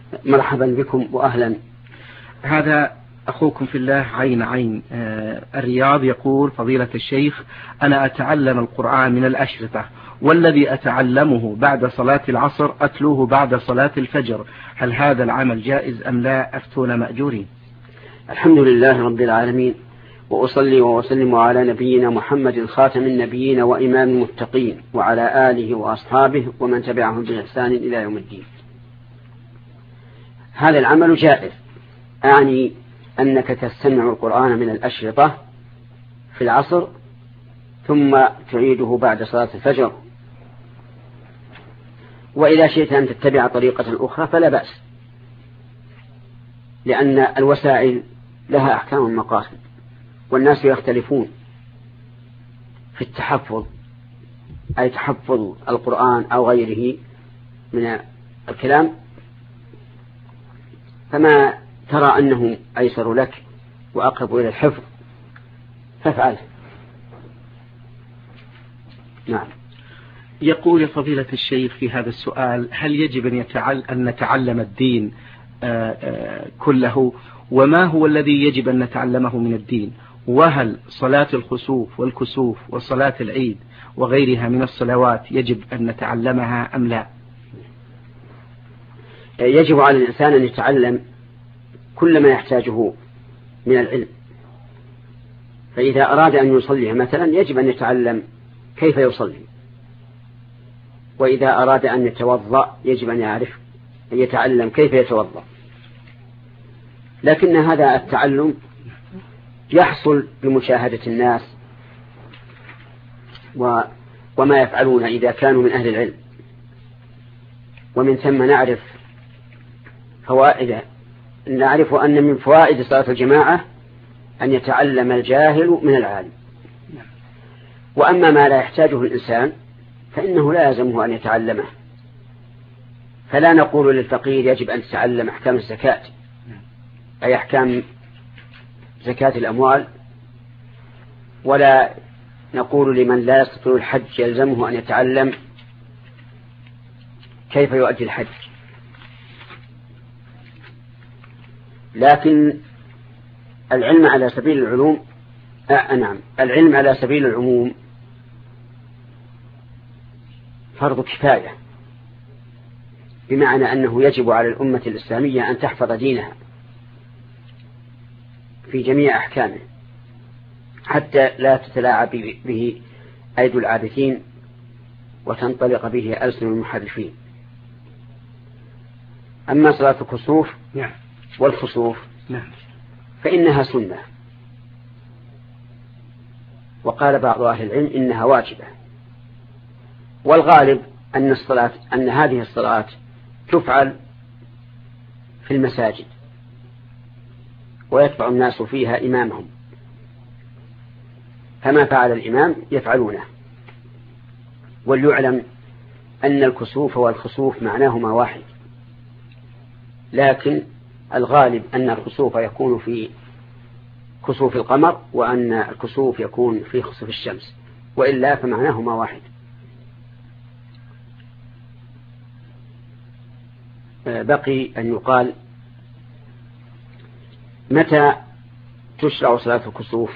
مرحبا بكم وأهلا. هذا أخوكم في الله عين الرياض يقول: فضيلة الشيخ، أنا أتعلم القرآن من الأشرطة، والذي أتعلمه بعد صلاة العصر أتلوه بعد صلاة الفجر، هل هذا العمل جائز أم لا؟ أفتون مأجورين. الحمد لله رب العالمين، وأصلي وأسلم على نبينا محمد خاتم النبيين وإمام المتقين، وعلى آله وأصحابه ومن تبعهم بإحسان إلى يوم الدين. هذا العمل جائز، أعني أنك تستمع القرآن من الأشرطة في العصر ثم تعيده بعد صلاة الفجر، وإذا شئت أن تتبع طريقة أخرى فلا بأس، لأن الوسائل لها أحكام المقاصد، والناس يختلفون في التحفظ، أي تحفظ القرآن أو غيره من الكلام، فما ترى أنه أيسر لك وأقرب إلى الحفظ فافعله. نعم. يقول: يا فضيلة الشيخ في هذا السؤال: هل يجب أن نتعلم الدين كله؟ وما هو الذي يجب أن نتعلمه من الدين؟ وهل صلاة الخسوف والكسوف وصلاة العيد وغيرها من الصلوات يجب أن نتعلمها أم لا؟ يجب على الإنسان أن يتعلم كل ما يحتاجه من العلم، فإذا أراد أن يصلي مثلا يجب أن يتعلم كيف يصلي، وإذا أراد أن يتوضأ يجب أن يتعلم كيف يتوضأ. لكن هذا التعلم يحصل بمشاهدة الناس وما يفعلون إذا كانوا من أهل العلم، ومن ثم نعرف أن من فوائد صلاة الجماعة أن يتعلم الجاهل من العالم. وأما ما لا يحتاجه الإنسان فإنه لا يلزمه أن يتعلمه، فلا نقول للفقير يجب أن تتعلم أحكام الزكاة، أي أحكام زكاة الأموال، ولا نقول لمن لا يستطيع الحج يلزمه أن يتعلم كيف يؤدي الحج. لكن العلم على سبيل العلوم العلم على سبيل العموم فرض كفاية، بمعنى أنه يجب على الأمة الإسلامية أن تحفظ دينها في جميع أحكامه حتى لا تتلاعب به أيدي العابثين وتنطلق به ألسن المحرفين. أما صلاة الكسوف والخسوف فإنها سنة، وقال بعض أهل العلم إنها واجبة، والغالب أن هذه الصلاة تفعل في المساجد ويتبع الناس فيها إمامهم، فما فعل الإمام يفعلونه. وليعلم أن الكسوف والخسوف معناهما واحد، لكن الغالب أن الخسوف يكون في كسوف القمر، وأن الكسوف يكون في خسوف الشمس، وإلا فمعناهما واحد. بقي أن يقال متى تشرع صلاة الكسوف،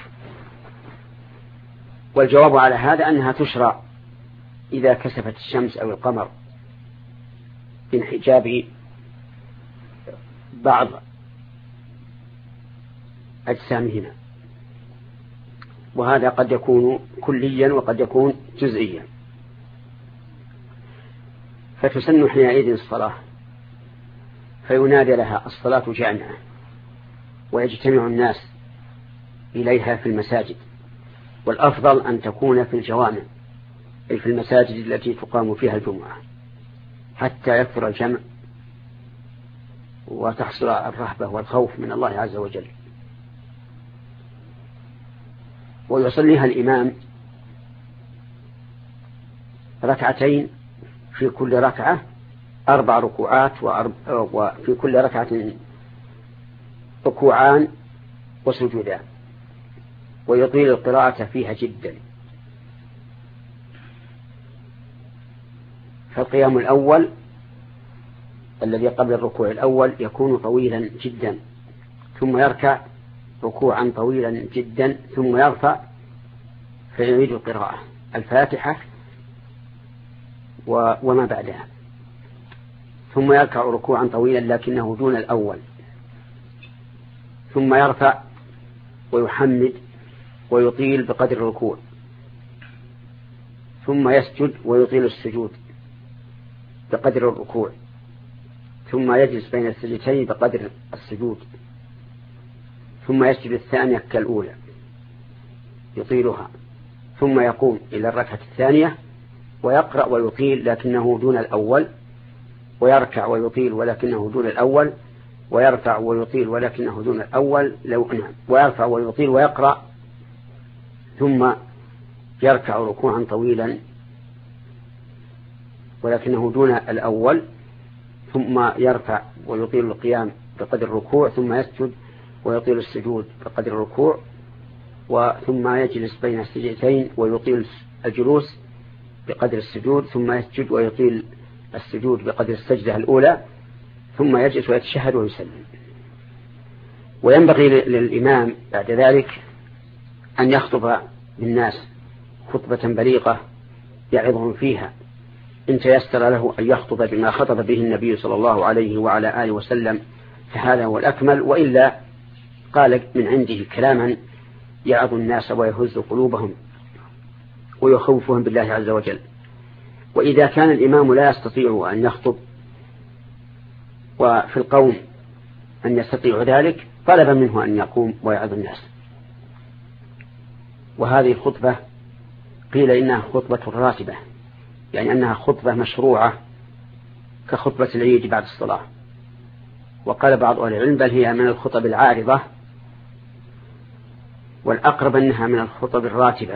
والجواب على هذا أنها تشرع إذا كسفت الشمس أو القمر بانحجاب بعض أجسامهما، وهذا قد يكون كليا وقد يكون جزئيا. فتسن حينئذ الصلاة، فينادى لها الصلاة جامعة، ويجتمع الناس إليها في المساجد، والأفضل أن تكون في الجوامع، أي في المساجد التي تقام فيها الجمعة، حتى يكثر الجمع وتحصل الرهبة والخوف من الله عز وجل. ويصليها الإمام ركعتين، في كل ركعة 4 ركوعات، وفي كل ركعة ركوعان وسجودان، ويطيل القراءة فيها جدا. فالقيام الأول الذي قبل الركوع الأول يكون طويلا جدا، ثم يركع ركوعا طويلا جدا، ثم يرفع فيعيد القراءة الفاتحة وما بعدها، ثم يركع ركوعا طويلا لكنه دون الأول، ثم يرفع ويحمد ويطيل بقدر الركوع، ثم يسجد ويطيل السجود بقدر الركوع، ثم يجلس بين السجدتين بقدر السجود، ثم يسجد الثانية كالأولى يطيلها، ثم يقوم إلى الركعة الثانية ويقرأ ويطيل لكنه دون الأول، ويركع ويطيل ولكنه دون الأول، ويرفع ويطيل ولكنه دون الأول ويرفع ويطيل ويقرأ، ثم يركع ركوعا طويلا ولكنه دون الأول، ثم يرفع ويطيل القيام بقدر الركوع، ثم يسجد ويطيل السجود بقدر الركوع، ثم يجلس بين السجدتين ويطيل الجلوس بقدر السجود، ثم يسجد ويطيل السجود بقدر السجدة الأولى، ثم يجلس ويتشهد ويسلم. وينبغي للإمام بعد ذلك أن يخطب بالناس خطبة بليغة يعظهم فيها، إن تيسر له أن يخطب بما خطب به النبي صلى الله عليه وعلى آله وسلم فهذا هو الأكمل، وإلا قال من عنده كلاما يعظ الناس ويهز قلوبهم ويخوفهم بالله عز وجل. وإذا كان الإمام لا يستطيع أن يخطب وفي القوم أن يستطيع ذلك طلب منه أن يقوم ويعظ الناس. وهذه الخطبة قيل إنها خطبة راتبة، يعني أنها خطبة مشروعة كخطبة العيد بعد الصلاة. وقال بعض أهل العلم بل هي من الخطب العارضة، والأقرب أنها من الخطب الراتبة،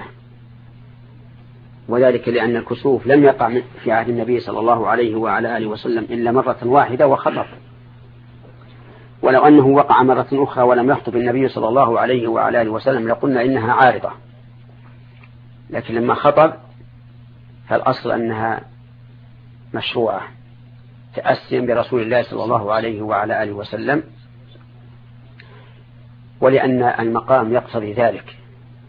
وذلك لأن الكسوف لم يقع في عهد النبي صلى الله عليه وعلى آله وسلم إلا مرة واحدة وخطب، ولو أنه وقع مرة أخرى ولم يخطب النبي صلى الله عليه وعلى آله وسلم لقلنا إنها عارضة، لكن لما خطب فالأصل أنها مشروعة تأسيا برسول الله صلى الله عليه وعلى آله وسلم، ولأن المقام يقتضي ذلك،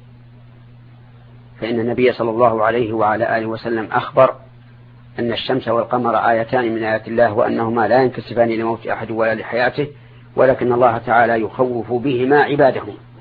فإن النبي صلى الله عليه وعلى آله وسلم أخبر أن الشمس والقمر آيتان من آيات الله وأنهما لا ينكسفان لموت أحد ولا لحياته، ولكن الله تعالى يخوف بهما عباده.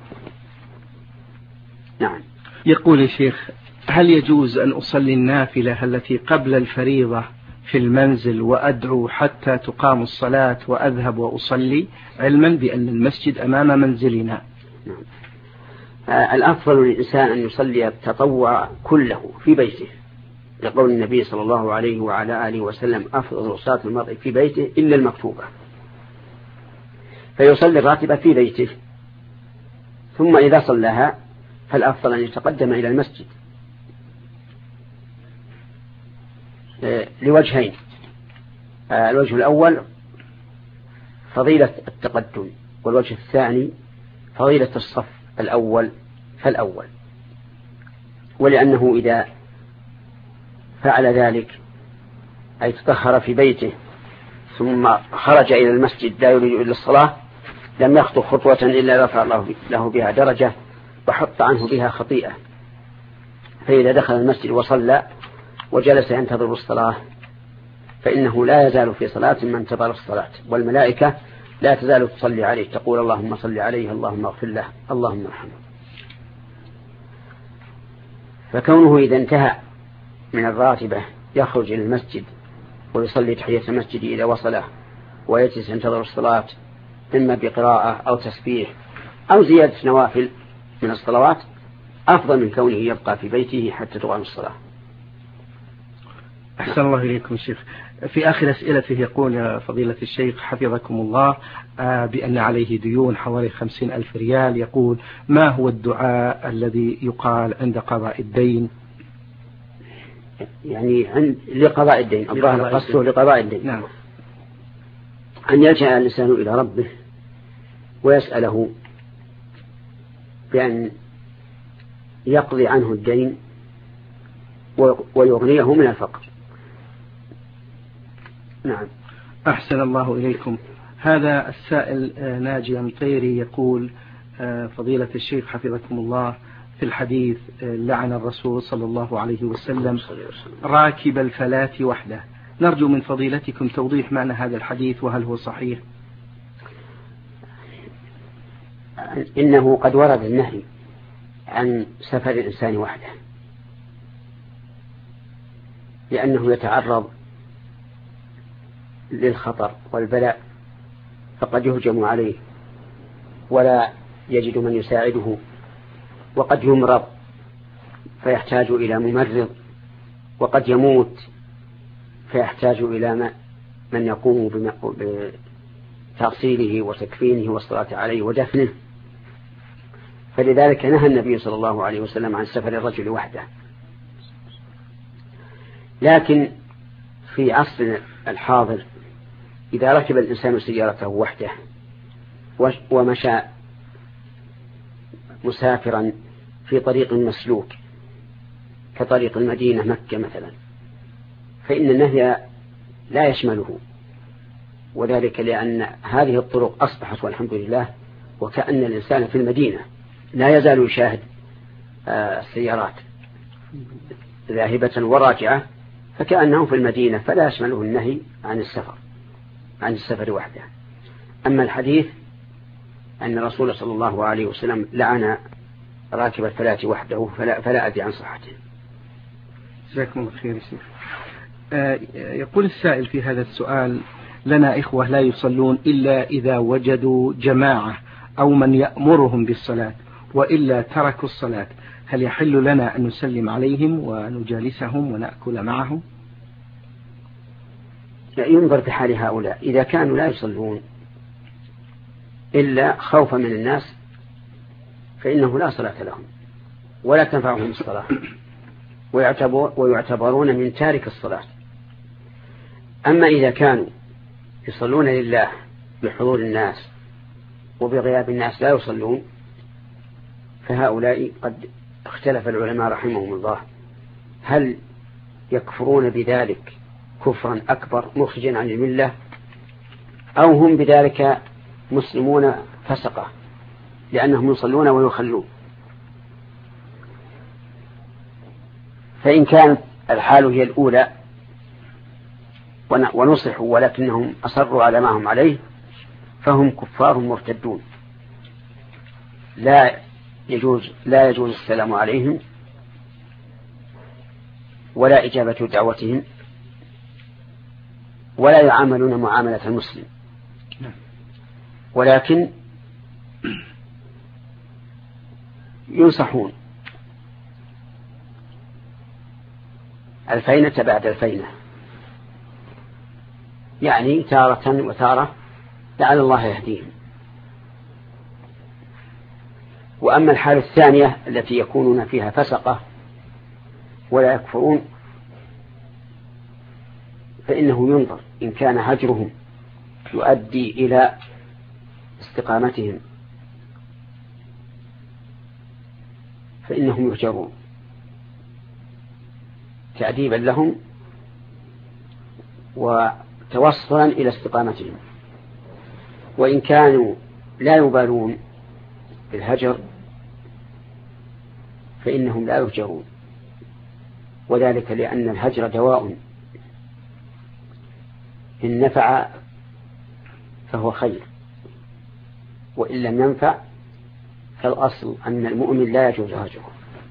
نعم. يقول الشيخ: هل يجوز أن أصلي النافلة التي قبل الفريضة في المنزل وأدعو حتى تقام الصلاة وأذهب وأصلي، علما بأن المسجد أمام منزلنا؟ نعم. الأفضل للإنسان أن يصلي التطوع كله في بيته، لقول النبي صلى الله عليه وعلى آله وسلم: أفضل صلاة المرء في بيته إلا المكتوبة، فيصلي الراتبة في بيته، ثم إذا صلىها فالأفضل أن يتقدم إلى المسجد لوجهين: الوجه الأول فضيلة التقدم، والوجه الثاني فضيلة الصف الأول فالأول. ولأنه إذا فعل ذلك أي تطهر في بيته ثم خرج إلى المسجد لا يريد إلا الصلاة لم يخطو خطوة إلا رفع الله له بها درجة وحط عنه بها خطيئة. فإذا دخل المسجد وصلى وجلس ينتظر الصلاة فإنه لا يزال في صلاة ما انتظر الصلاة، والملائكة لا تزال تصلي عليه تقول: اللهم صل عليه، اللهم اغفر له، اللهم ارحمه. فكونه إذا انتهى من الراتبة يخرج إلى المسجد ويصلي تحية المسجد إذا وصله ويجلس ينتظر الصلاة إما بقراءة أو تسبيح أو زيادة نوافل من الصلوات أفضل من كونه يبقى في بيته حتى تقام الصلاة. أحسن الله إليكم شيخ. في آخر أسئلته يقول: يا فضيلة الشيخ حفظكم الله، بأن عليه ديون حوالي 50,000 ريال، يقول: ما هو الدعاء الذي يقال عند قضاء الدين؟ يعني لقضاء الدين، الله قصده لقضاء الدين. نعم. أن يلجأ الإنسان إلى ربه ويسأله بأن يقضي عنه الدين ويغنيه من الفقر. نعم. أحسن الله إليكم. هذا السائل ناجي مطيري يقول: فضيلة الشيخ حفظكم الله، في الحديث لعن الرسول صلى الله عليه وسلم راكب الفلاة وحده. نرجو من فضيلتكم توضيح معنى هذا الحديث وهل هو صحيح؟ إنه قد ورد النهي عن سفر الإنسان وحده، لأنه يتعرض للخطر والبلاء، فقد يهجم عليه ولا يجد من يساعده، وقد يمرض فيحتاج إلى ممرض، وقد يموت فيحتاج إلى من يقوم بتغسيله وتكفينه والصلاة عليه ودفنه. فلذلك نهى النبي صلى الله عليه وسلم عن سفر الرجل وحده. لكن في عصر الحاضر إذا ركب الإنسان سيارته وحده ومشى مسافرا في طريق مسلوك كطريق المدينة مكة مثلا، فإن النهي لا يشمله، وذلك لأن هذه الطرق أصبحت والحمد لله وكأن الإنسان في المدينة لا يزال يشاهد السيارات ذاهبة وراجعة، فكأنه في المدينة، فلا يشمله النهي عن السفر وحده. أما الحديث أن الرسول صلى الله عليه وسلم لعن راكب الفلاة وحده فلا أدري عن صحته. جزاكم الله خير. يقول السائل في هذا السؤال: لنا إخوة لا يصلون إلا إذا وجدوا جماعة أو من يأمرهم بالصلاة، وإلا تركوا الصلاة، هل يحل لنا أن نسلم عليهم ونجالسهم ونأكل معهم؟ ينظر بحال هؤلاء. إذا كانوا لا يصلون إلا خوفا من الناس فإنه لا صلاة لهم ولا تنفعهم الصلاة، ويعتبرون من تارك الصلاة. أما إذا كانوا يصلون لله بحضور الناس وبغياب الناس لا يصلون، فهؤلاء قد اختلف العلماء رحمهم الله هل يكفرون بذلك كفرا أكبر مخرجا عن الملة، أو هم بذلك مسلمون فسقة لأنهم يصلون ويخلون. فإن كانت الحال هي الأولى ونصحوا ولكنهم أصروا على ما هم عليه فهم كفار مرتدون، لا يجوز السلام عليهم ولا إجابة دعوتهم، ولا يعاملون معاملة المسلم، ولكن ينصحون الفينة بعد الفينة، يعني تارة وتارة لعل الله يهديهم. وأما الحالة الثانية التي يكونون فيها فسقة ولا يكفرون فإنه ينظر إن كان هجرهم يؤدي إلى استقامتهم فإنهم يهجرون تأديبا لهم وتوصلا إلى استقامتهم. وإن كانوا لا يبالون بالهجر فإنهم لا يهجرون، وذلك لأن الهجر دواء إن نفع فهو خير، وإن لم ينفع فالأصل أن المؤمن لا يجوز هجره.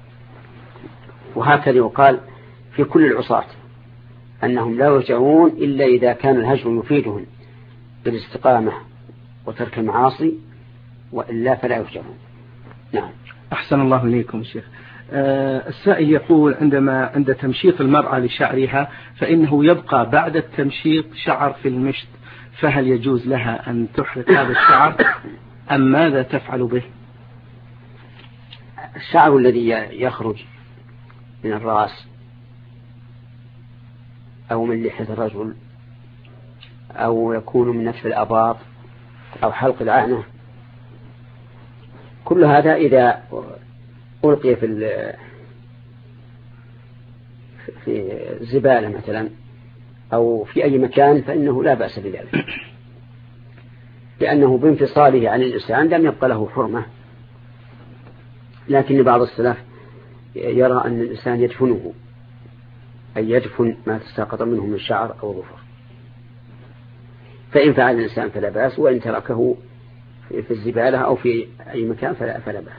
وهكذا يقال في كل العصاة أنهم لا يهجرون إلا إذا كان الهجر يفيدهم بالاستقامة وترك المعاصي، وإلا فلا يهجرون. نعم. أحسن الله إليكم شيخ. السائل يقول: عند تمشيط المرأة لشعرها فإنه يبقى بعد التمشيط شعر في المشط، فهل يجوز لها أن تحرق هذا الشعر أم ماذا تفعل به؟ الشعر الذي يخرج من الرأس أو من لحية الرجل أو يكون من نتف الأباط أو حلق العنة، كل هذا إذا ألقي في الزبالة مثلا أو في أي مكان فإنه لا بأس بذلك، لأنه بانفصاله عن الإنسان لم يبقى له حرمة. لكن بعض السلف يرى أن الإنسان يدفنه، أي يدفن ما تساقط منه من شعر أو ظفر، فإن فعل الإنسان فلا بأس، وإن تركه في الزبالة أو في أي مكان فلا بأس.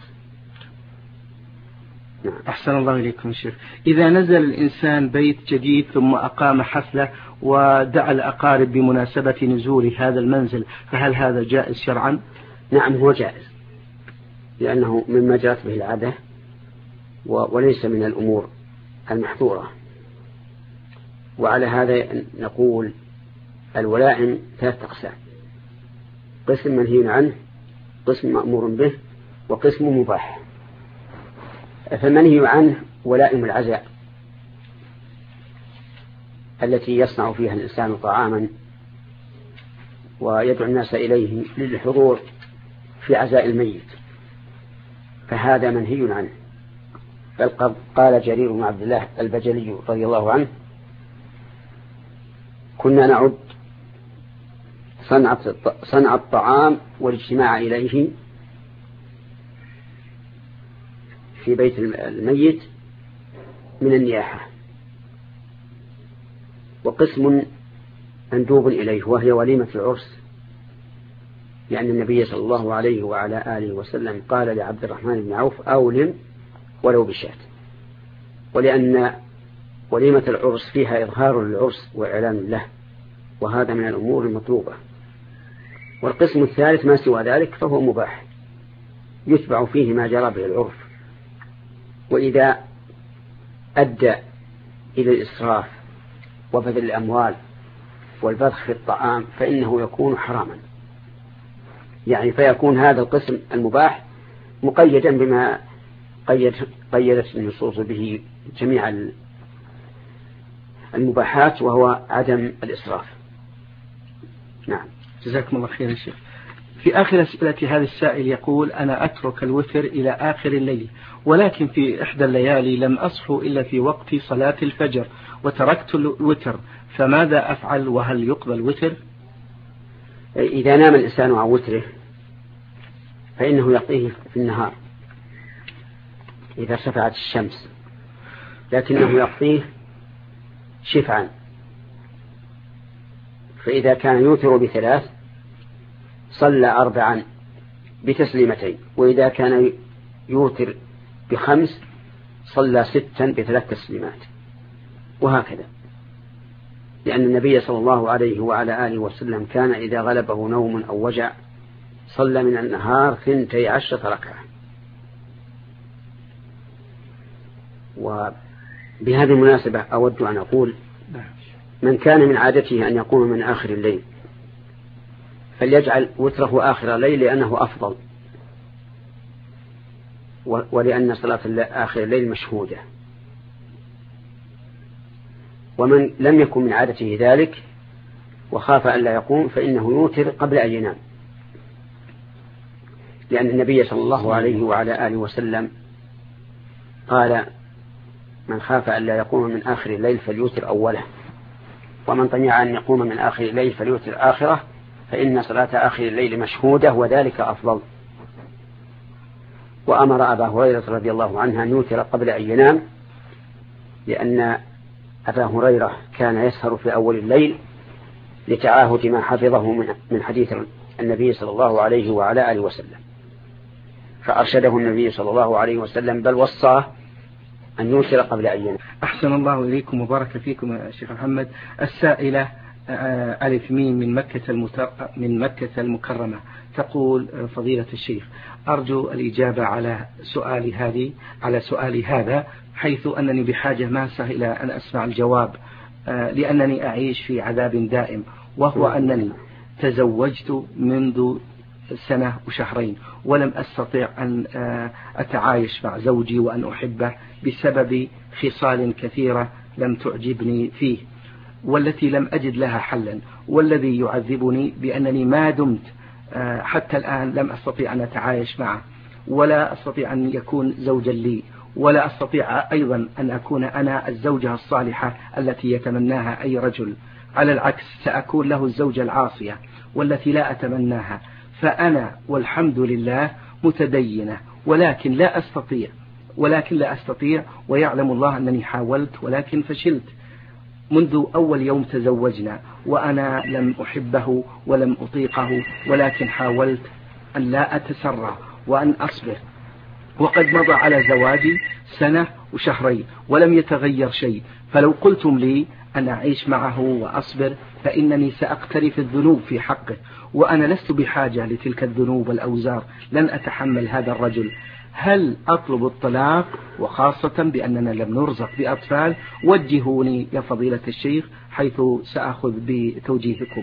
نعم. أحسن الله إليكم شيخ. إذا نزل الإنسان بيت جديد ثم أقام حفلة ودعا الأقارب بمناسبة نزول هذا المنزل، فهل هذا جائز شرعا؟ نعم هو جائز، لأنه مما جرت به العادة وليس من الأمور المحظورة. وعلى هذا نقول الولائم 3 أقسام: قسم منهي عنه، قسم مأمور به، وقسم مباح. فالمنهي عنه ولائم العزاء التي يصنع فيها الإنسان طعاما ويدعو الناس إليه للحضور في عزاء الميت، فهذا منهي عنه. بل قال جرير بن عبد الله البجلي رضي الله عنه: كنا نعد صنع الطعام والاجتماع إليه في بيت الميت من النياحة. وقسم مندوب إليه وهي وليمة العرس، لأن النبي صلى الله عليه وعلى آله وسلم قال لعبد الرحمن بن عوف: أولم ولو بشاة. ولأن وليمة العرس فيها إظهار للعرس وإعلان له، وهذا من الأمور المطلوبة. والقسم الثالث ما سوى ذلك فهو مباح، يتبع فيه ما جرى به العرف، وإذا أدى إلى الإسراف وبذل الأموال والبذخ في الطعام فإنه يكون حراما، يعني فيكون هذا القسم المباح مقيدا بما قيدت النصوص به جميع المباحات، وهو عدم الإسراف. نعم. جزاكم الله خير يا شيخ. في آخر أسئلة هذا السائل يقول: أنا أترك الوتر إلى آخر الليل، ولكن في إحدى الليالي لم أصحو إلا في وقت صلاة الفجر وتركت الوتر، فماذا أفعل وهل يقبل الوتر؟ إذا نام الإنسان عن وتره فإنه يقضيه في النهار إذا ارتفعت الشمس، لكنه يقضيه شفعا. فإذا كان يوتر ب3 صلى 4 بتسليمتين، وإذا كان يوتر ب5 صلى 6 ب3 تسليمات، وهكذا. لأن النبي صلى الله عليه وعلى آله وسلم كان إذا غلبه نوم أو وجع صلى من النهار 12 ركعة. وبهذه المناسبة أود أن أقول: من كان من عادته أن يقوم من آخر الليل فليجعل وتره آخر الليل، لأنه أفضل، ولأن صلاة آخر الليل مشهودة. ومن لم يكن من عادته ذلك وخاف أن لا يقوم فإنه يوتر قبل أن ينام، لأن النبي صلى الله عليه وعلى آله وسلم قال: من خاف أن لا يقوم من آخر الليل فليوتر أوله، ومن طمع أن يقوم من آخر الليل فليوتر آخره، فإن صلاة آخر الليل مشهودة وذلك أفضل. وأمر أبا هريرة رضي الله عنه أن يوتر قبل أن ينام، لأن أبا هريرة كان يسهر في أول الليل لتعاهد ما حفظه من حديث النبي صلى الله عليه وعلى آله وسلم، فأرشده النبي صلى الله عليه وسلم بل وصاه أن يوتر قبل أن ينام. أحسن الله إليكم وبارك فيكم يا شيخ محمد. السائلة ألف ميم من مكة المكرمة تقول: فضيلة الشيخ، أرجو الإجابة على سؤالي هذا، حيث أنني بحاجة ماسة إلى أن أسمع الجواب، لأنني أعيش في عذاب دائم، وهو أنني تزوجت منذ 1 وشهرين ولم أستطيع أن أتعايش مع زوجي وأن أحبه بسبب خصال كثيرة لم تعجبني فيه، والتي لم أجد لها حلا، والذي يعذبني بأنني ما دمت حتى الآن لم أستطيع أن أتعايش معه، ولا أستطيع أن يكون زوجا لي، ولا أستطيع أيضا أن أكون أنا الزوجة الصالحة التي يتمناها أي رجل. على العكس سأكون له الزوجة العاصية والتي لا أتمناها، فأنا والحمد لله متدينة، ولكن لا أستطيع ويعلم الله أنني حاولت ولكن فشلت. منذ أول يوم تزوجنا وأنا لم أحبه ولم أطيقه، ولكن حاولت أن لا أتسرع وأن أصبر، وقد مضى على زواجي 1 وشهرين ولم يتغير شيء. فلو قلتم لي أن أعيش معه وأصبر فإنني سأقترف الذنوب في حقه، وأنا لست بحاجة لتلك الذنوب والأوزار، لن أتحمل هذا الرجل. هل أطلب الطلاق؟ وخاصة بأننا لم نرزق بأطفال، وجهوني يا فضيلة الشيخ حيث سأخذ بتوجيهكم.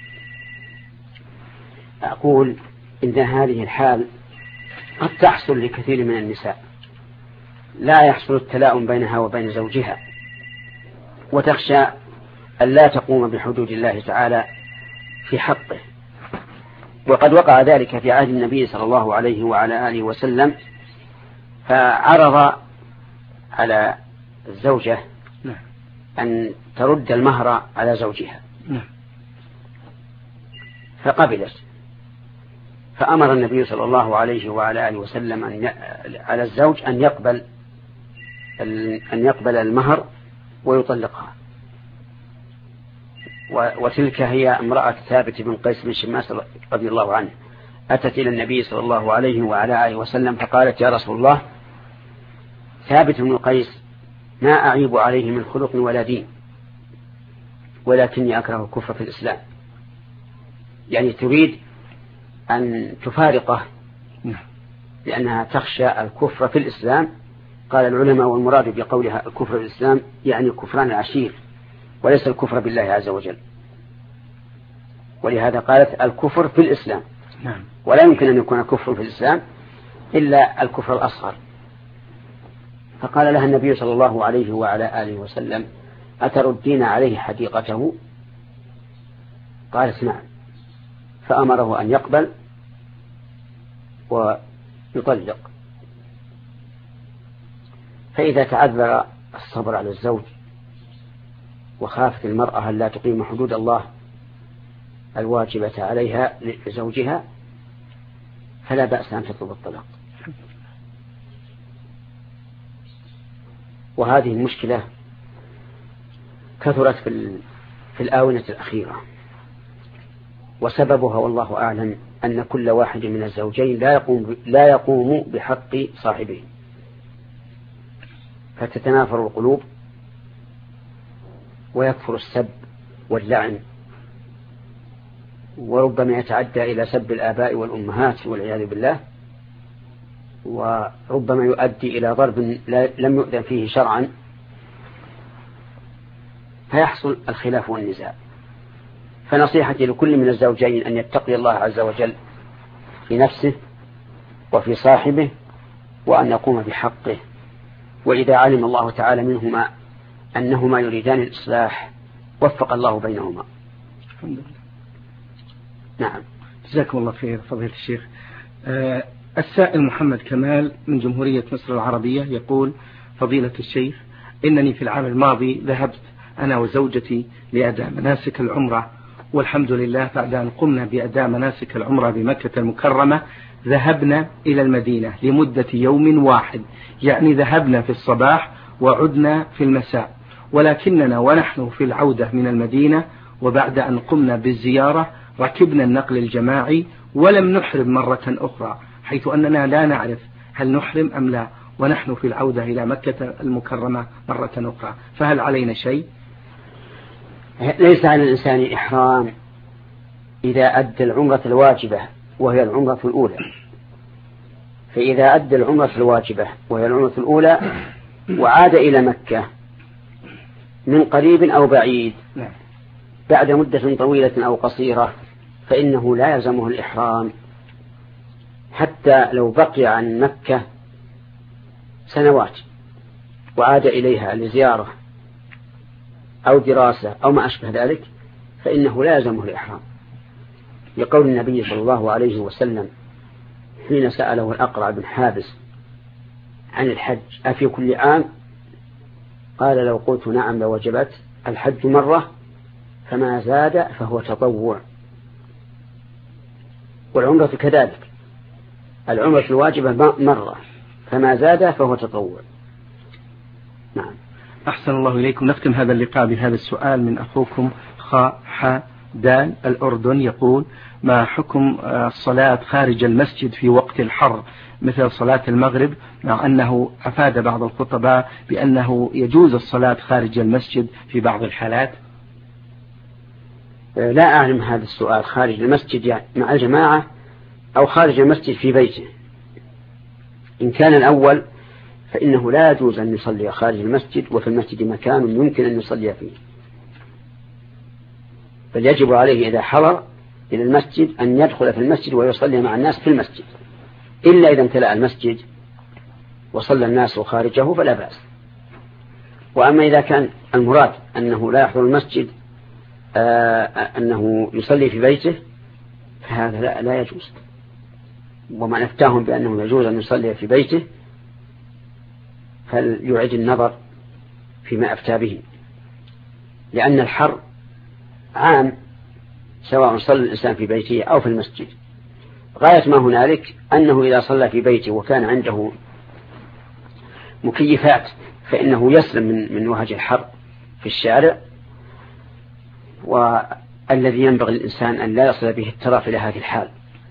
أقول إن هذه الحال قد تحصل لكثير من النساء، لا يحصل التلاؤم بينها وبين زوجها، وتخشى أن لا تقوم بحدود الله تعالى في حقه. وقد وقع ذلك في عهد النبي صلى الله عليه وعلى آله وسلم، فعرض على الزوجة أن ترد المهر على زوجها فقبلت، فأمر النبي صلى الله عليه وعلى آله وسلم على الزوج أن يقبل المهر ويطلقها. وتلك هي امرأة ثابت بن قيس بن شماس رضي الله عنه، أتت إلى النبي صلى الله عليه وعلى آله وسلم فقالت: يا رسول الله، ثابت بن قيس ما أعيب عليه من خلق ولا دين، ولكني أكره الكفر في الإسلام. يعني تريد أن تفارقه لأنها تخشى الكفر في الإسلام. قال العلماء: والمراد بقولها الكفر في الإسلام يعني كفران العشير، وليس الكفر بالله عز وجل. ولهذا قالت الكفر في الإسلام، ولا يمكن أن يكون كفر في الإسلام إلا الكفر الأصغر. فقال لها النبي صلى الله عليه وعلى آله وسلم: أتردين عليه حديقته؟ قالت: نعم. فأمره أن يقبل ويطلق. فإذا تعذر الصبر على الزوج وخافت المرأة لا تقيم حدود الله الواجبة عليها لزوجها فلا بأس أن تطلب الطلاق. وهذه المشكلة كثرت في الآونة الأخيرة، وسببها والله أعلم أن كل واحد من الزوجين لا يقوم بحق صاحبه، فتتنافر القلوب ويكثر السب واللعن، وربما يتعدى إلى سب الآباء والأمهات والعياذ بالله، وربما يؤدي إلى ضرب لم يؤذن فيه شرعا، فيحصل الخلاف والنزاع. فنصيحتي لكل من الزوجين أن يتقي الله عز وجل في نفسه وفي صاحبه، وأن يقوم بحقه. وإذا علم الله تعالى منهما أنهما يريدان الإصلاح وفق الله بينهما. الحمد لله. نعم. جزاكم الله خير فضيلة الشيخ. السائل محمد كمال من جمهورية مصر العربية يقول: فضيلة الشيخ، إنني في العام الماضي ذهبت أنا وزوجتي لأداء مناسك العمرة، والحمد لله بعد أن قمنا بأداء مناسك العمرة بمكة المكرمة ذهبنا إلى المدينة لمدة يوم واحد، يعني ذهبنا في الصباح وعدنا في المساء، ولكننا ونحن في العودة من المدينة وبعد أن قمنا بالزيارة ركبنا النقل الجماعي ولم نحرم مرة أخرى، حيث أننا لا نعرف هل نحرم أم لا، ونحن في العودة إلى مكة المكرمة مرة أخرى، فهل علينا شيء؟ ليس على الإنسان إحرام إذا أدى العمرة الواجبة وهي العمرة الأولى. فإذا أدى العمرة الواجبة وهي العمرة الأولى وعاد إلى مكة من قريب أو بعيد بعد مدة طويلة أو قصيرة فإنه لا يلزمه الإحرام، حتى لو بقي عن مكة سنوات وعاد إليها لزيارة أو دراسة أو ما أشبه ذلك فإنه لا يلزمه الإحرام، لقول النبي صلى الله عليه وسلم حين سأله الأقرع بن حابس عن الحج: أفي كل عام؟ قال: لو قلت نعم لوجبت الحج مرة فما زاد فهو تطوع. والعمرة كذلك، العمرة الواجبة مرة، فما زاد فهو تطوع. نعم. أحسن الله إليكم. نختم هذا اللقاء بهذا السؤال من أخوكم دال الأردن، يقول: ما حكم الصلاة خارج المسجد في وقت الحر مثل صلاة المغرب، مع أنه أفاد بعض الخطباء بأنه يجوز الصلاة خارج المسجد في بعض الحالات؟ لا أعلم هذا السؤال، خارج المسجد يعني مع الجماعة أو خارج المسجد في بيته. إن كان الأول فإنه لا يجوز أن يصلي خارج المسجد، وفي المسجد مكان يمكن أن يصلي فيه، بل يجب عليه إذا حضر إلى المسجد أن يدخل في المسجد ويصلي مع الناس في المسجد، إلا إذا امتلأ المسجد وصلى الناس خارجه فلا بأس. وأما إذا كان المراد أنه لا يحضر المسجد، أنه يصلي في بيته، فهذا لا يجوز. ومن أفتاهم بأنه يجوز أن يصلي في بيته فليعد النظر فيما أفتى به، لأن الحر عام سواء صلى الإنسان في بيته أو في المسجد. غاية ما هنالك أنه إذا صلى في بيته وكان عنده مكيفات فإنه يسلم من وهج الحر في الشارع. والذي ينبغي الإنسان أن لا يصل به الترف إلى هذه الحال،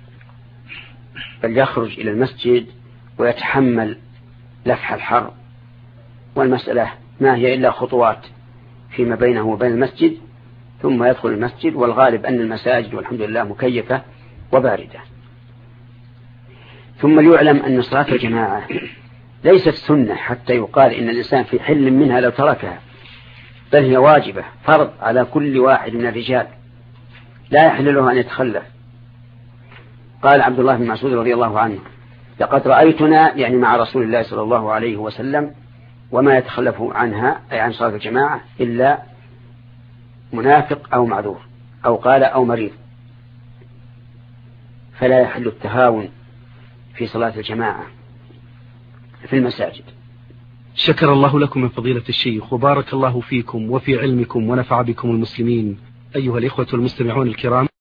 بل يخرج إلى المسجد ويتحمل لفح الحر. والمسألة ما هي إلا خطوات فيما بينه وبين المسجد، ثم يدخل المسجد، والغالب أن المساجد والحمد لله مكيفة وباردة. ثم ليعلم أن صلاة الجماعة ليست سنة حتى يقال إن الإنسان في حل منها لو تركها، بل هي واجبة فرض على كل واحد من الرجال، لا يحل له أن يتخلف. قال عبد الله بن مسعود رضي الله عنه: لقد رأيتنا يعني مع رسول الله صلى الله عليه وسلم وما يتخلف عنها أي عن صلاة الجماعة إلا منافق أو معذور، أو قال أو مريض. فلا يحل التهاون في صلاة الجماعة في المساجد. شكر الله لكم من فضيلة الشيخ، وبارك الله فيكم وفي علمكم ونفع بكم المسلمين. أيها الإخوة المستمعون الكرام.